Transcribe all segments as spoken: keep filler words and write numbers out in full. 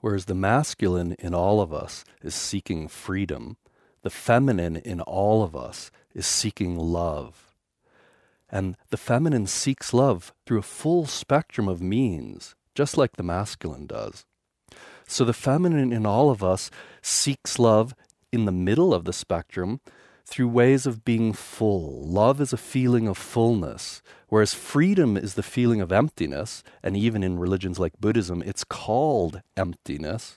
Whereas the masculine in all of us is seeking freedom, the feminine in all of us is seeking love. And the feminine seeks love through a full spectrum of means, just like the masculine does. So the feminine in all of us seeks love in the middle of the spectrum through ways of being full. Love is a feeling of fullness, whereas freedom is the feeling of emptiness, and even in religions like Buddhism, it's called emptiness.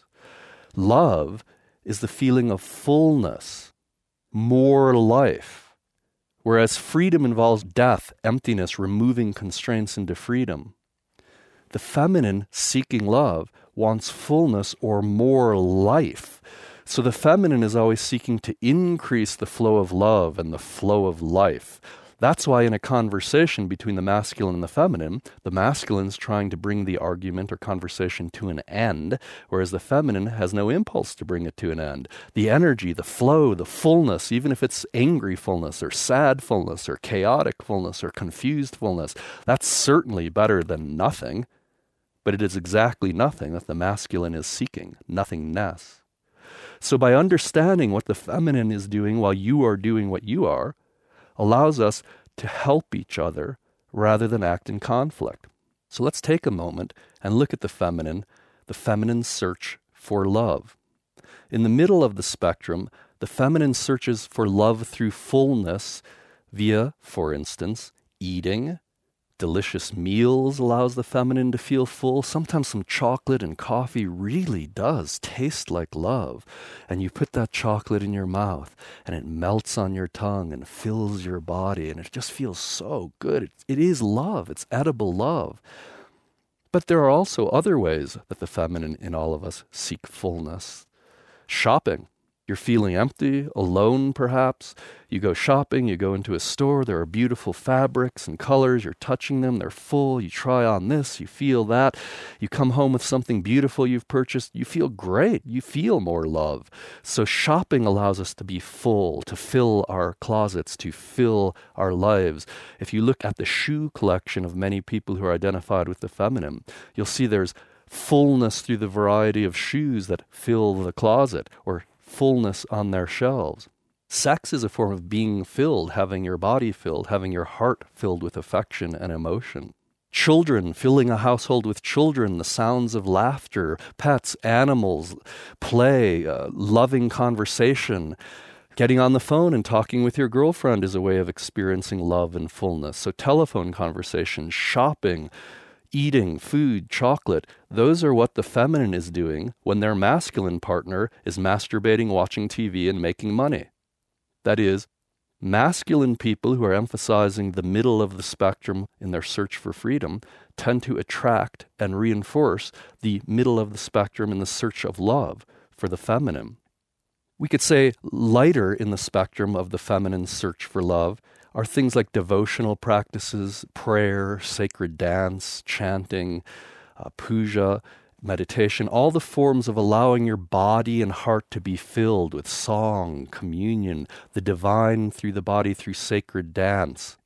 Love is the feeling of fullness, more life, whereas freedom involves death, emptiness, removing constraints into freedom. The feminine seeking love wants fullness or more life. So the feminine is always seeking to increase the flow of love and the flow of life. That's why in a conversation between the masculine and the feminine, the masculine is trying to bring the argument or conversation to an end, whereas the feminine has no impulse to bring it to an end. The energy, the flow, the fullness, even if it's angry fullness or sad fullness or chaotic fullness or confused fullness, that's certainly better than nothing. But it is exactly nothing that the masculine is seeking, nothingness. So by understanding what the feminine is doing while you are doing what you are, allows us to help each other rather than act in conflict. So let's take a moment and look at the feminine, the feminine search for love. In the middle of the spectrum, the feminine searches for love through fullness via, for instance, eating. Delicious meals allows the feminine to feel full. Sometimes some chocolate and coffee really does taste like love. And you put that chocolate in your mouth and it melts on your tongue and fills your body and it just feels so good. It, it is love. It's edible love. But there are also other ways that the feminine in all of us seek fullness. Shopping. You're feeling empty, alone perhaps. You go shopping, you go into a store, there are beautiful fabrics and colors, you're touching them, they're full, you try on this, you feel that. You come home with something beautiful you've purchased, you feel great, you feel more love. So shopping allows us to be full, to fill our closets, to fill our lives. If you look at the shoe collection of many people who are identified with the feminine, you'll see there's fullness through the variety of shoes that fill the closet, or fullness on their shelves. Sex is a form of being filled, having your body filled, having your heart filled with affection and emotion. Children, filling a household with children, the sounds of laughter, pets, animals, play, uh, loving conversation. Getting on the phone and talking with your girlfriend is a way of experiencing love and fullness. So telephone conversation, shopping, eating, food, chocolate, those are what the feminine is doing when their masculine partner is masturbating, watching T V, and making money. That is, masculine people who are emphasizing the middle of the spectrum in their search for freedom tend to attract and reinforce the middle of the spectrum in the search of love for the feminine. We could say lighter in the spectrum of the feminine search for love are things like devotional practices, prayer, sacred dance, chanting, uh, puja, meditation, all the forms of allowing your body and heart to be filled with song, communion, the divine through the body through sacred dance.